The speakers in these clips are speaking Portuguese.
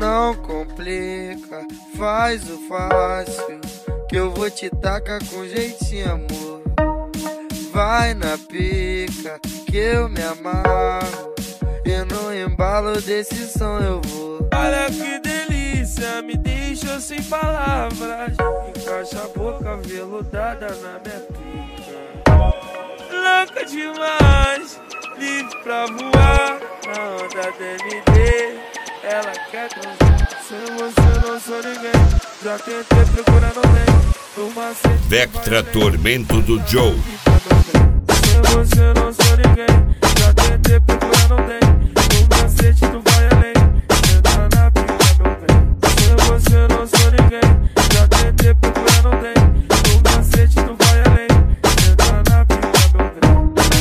Não complica, faz o fácil, que eu vou te tacar com jeitinho, amor. Vai na pica, que eu me amarro, e no embalo desse som eu vou. Olha que delícia, me deixou sem palavras. Encaixa a boca veludada na minha pica. Louca demais, livre pra voar na onda DND. Ela quer transar, sem você não sou ninguém. Já tentei procurar, não tem. Vectra Tormento do Joe. Sem você não sou ninguém. Já tentei procurar, não tem. No macete tu vai além. Entra na pica, meu bem. Sem você não sou ninguém. Já tentei procurar, não tem. No macete tu vai além. Entra na pica, meu bem.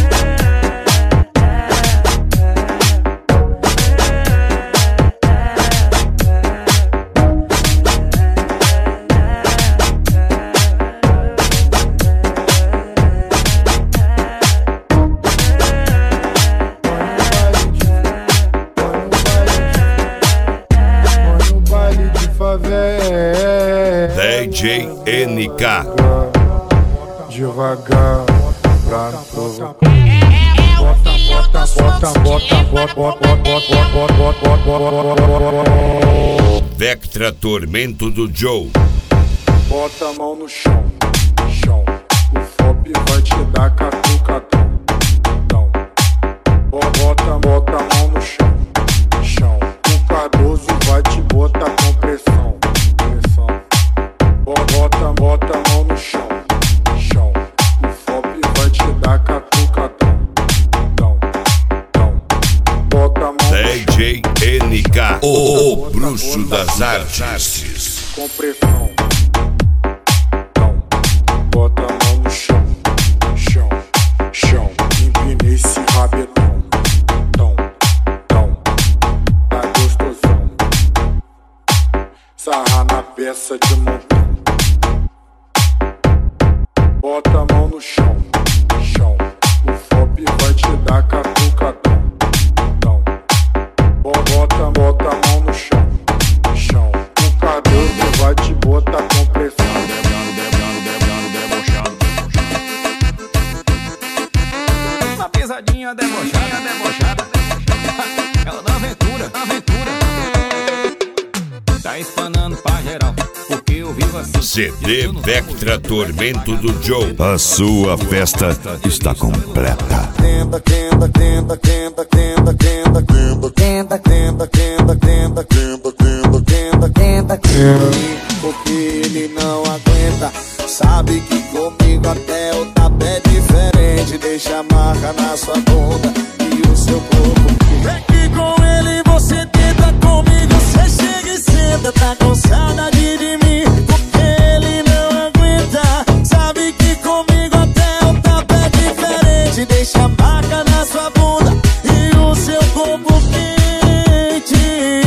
DJ NK. Devagar pra não provocar. Vectra Tormento do Joe. Bota a mão no chão, chão. O FOP vai te dar catucadão. Bota a mão no chão, chão. O Cardoso vai te botar com pressão, pressão. Bota a mão no chão, chão. O FOP vai te dar catucadão. Bota a mão DJ NK, o bruxo das artes. com pressão. Bota a mão no chão, chão, chão. Empina esse rabetão. Tá gostosão. Sarra na peça de montão. Bota a mão no chão, chão. O FOP vai te dar catucadão. Bota a mão no chão, chão. O Cardoso vai te botar com pressão. Uma pisadinha debochada. Ela dá aventura. Tá espanando pra geral, porque eu vivo assim. CD Vectra Tormento do Joe. A sua festa está completa. Porque ele não aguenta. Sabe que comigo até o tapé é diferente. Deixa a marca na sua bunda e o seu corpo. É que com ele você tenta, comigo você chega e senta. Tá com saudade de mim, porque ele não aguenta. Sabe que comigo até o tapé é diferente. Deixa a marca na sua bunda e o seu corpo quente.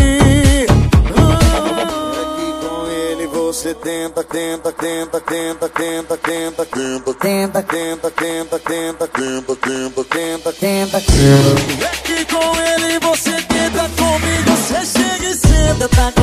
Você tenta. É que com ele você tenta, comigo você chega e senta. Tá